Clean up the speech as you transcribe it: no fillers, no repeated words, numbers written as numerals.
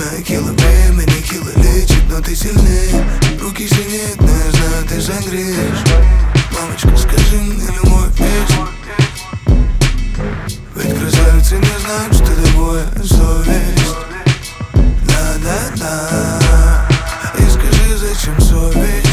Кило времени, кило лечит, но ты сильнее. Руки синеют, но я знаю, ты согреешь. Мамочка, скажи мне, любовь есть? Ведь красавицы не знают, что такое совесть. Да-да-да. И скажи, зачем совесть?